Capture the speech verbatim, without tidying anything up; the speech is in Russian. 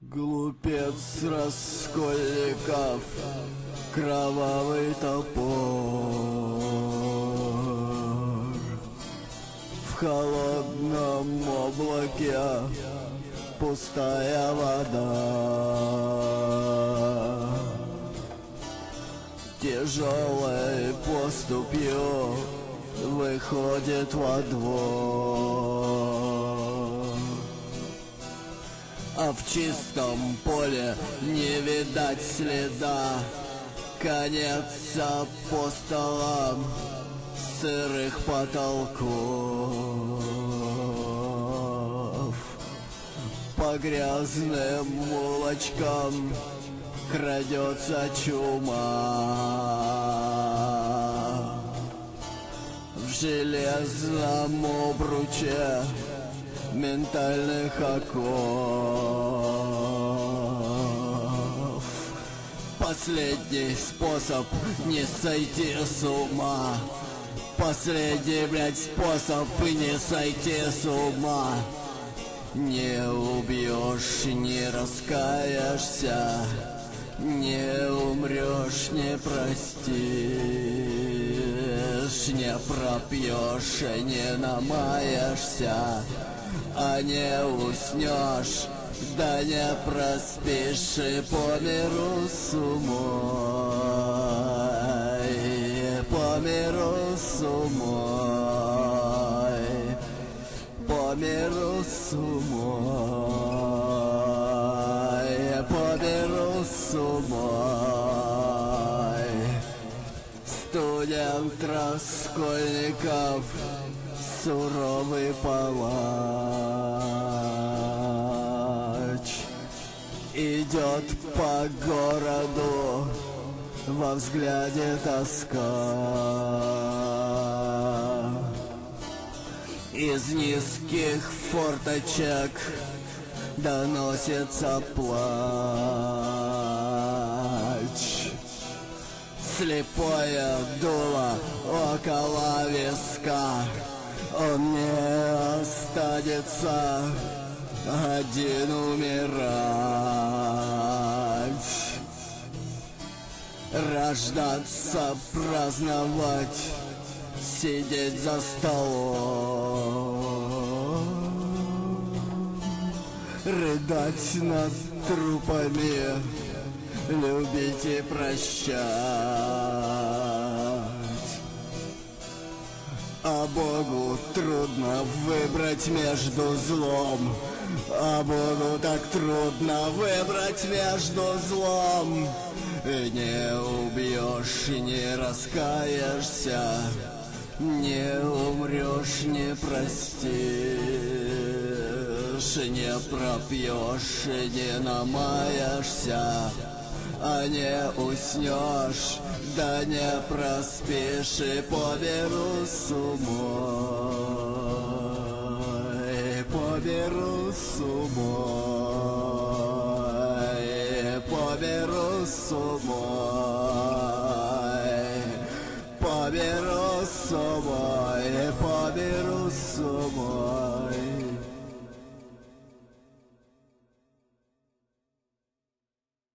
Глупец Раскольников, кровавый топор. В холодном облаке пустая вода. Тяжелой поступью выходит во двор. А в чистом поле не видать следа. Конец апостолам сырых потолков. По грязным улочкам крадется чума. В железном обруче ментальных оков. Последний способ не сойти с ума. Последний, блядь, способ не сойти с ума. Не убьешь, не раскаешься, не умрешь, не простишь, не пропьешь, не намаешься, а не уснешь, да не проспишь, и по миру сумой, по миру сумой, по миру сумой, по миру сумой. Студент Раскольников, суровый палач, идет по городу, во взгляде тоска. Из низких форточек доносится плач. Слепое дуло около виска. Он не останется один умирать. Рождаться, праздновать, сидеть за столом, рыдать над трупами, любить и прощать. А Богу трудно выбрать между злом, а Богу так трудно выбрать между злом. Не убьешь, не раскаешься, не умрешь, не простишь, не пропьешь, не намаешься, а не уснешь, да не проспишь, и по миру сумой, по миру сумой, по миру сумой, по миру сумой, по миру сумой.